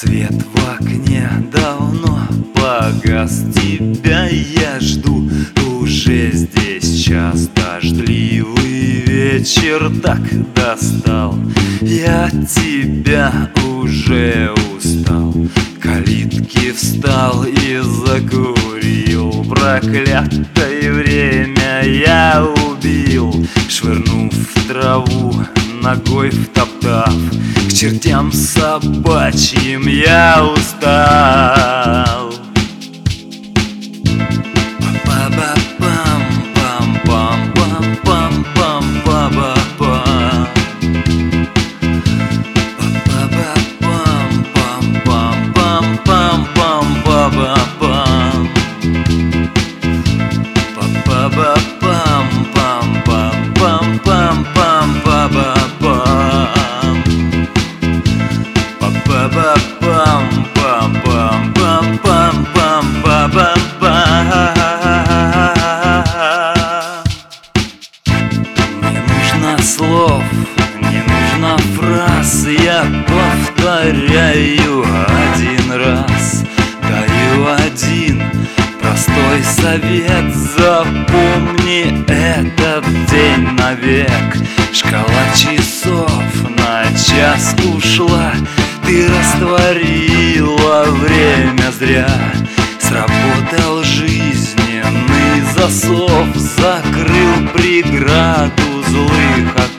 Свет в окне давно погас, тебя я жду. Уже здесь час, дождливый вечер так достал. Я тебя уже устал, калитки встал и закурил. Проклятое время я убил, швырнув в траву, ногой втоптав. К чертям собачьим я устал. Не нужно слов, не нужно фраз, я повторяю один раз. Даю один простой совет: запомни этот день навек. Шкала часов на час ушла, ты растворила время зря. Сработал жизненный засов, закрыл преграду злых